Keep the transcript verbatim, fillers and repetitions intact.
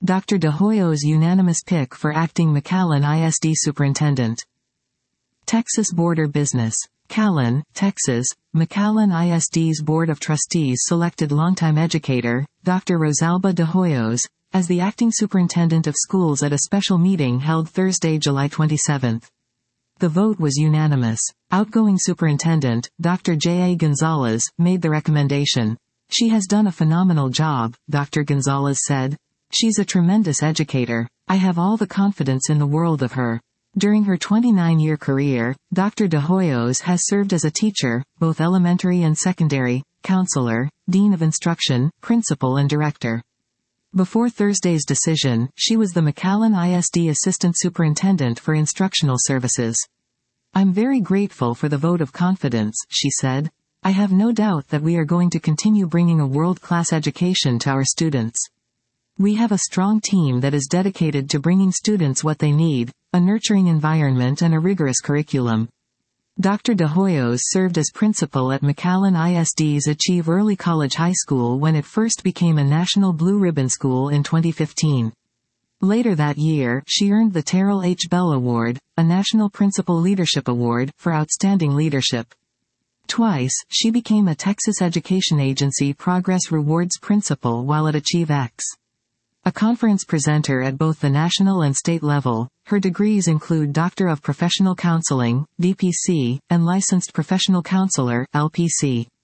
Doctor De Hoyo's unanimous pick for acting McAllen I S D superintendent. Texas Board of Business. Callan, Texas, McAllen I S D's Board of Trustees selected longtime educator, Doctor Rosalba De Hoyos, as the acting superintendent of schools at a special meeting held Thursday, July twenty-seventh. The vote was unanimous. Outgoing superintendent, Doctor J A Gonzalez, made the recommendation. "She has done a phenomenal job," Doctor Gonzalez said. "She's a tremendous educator. I have all the confidence in the world of her." During her twenty-nine-year career, Doctor De Hoyos has served as a teacher, both elementary and secondary, counselor, dean of instruction, principal and director. Before Thursday's decision, she was the McAllen I S D Assistant Superintendent for Instructional Services. "I'm very grateful for the vote of confidence," she said. "I have no doubt that we are going to continue bringing a world-class education to our students. We have a strong team that is dedicated to bringing students what they need, a nurturing environment and a rigorous curriculum." Doctor De Hoyos served as principal at McAllen I S D's Achieve Early College High School when it first became a National Blue Ribbon School in twenty fifteen. Later that year, she earned the Terrell H. Bell Award, a National Principal Leadership Award, for outstanding leadership. Twice, she became a Texas Education Agency Progress Rewards Principal while at AchieveX. A conference presenter at both the national and state level, her degrees include Doctor of Professional Counseling, D P C, and Licensed Professional Counselor, L P C.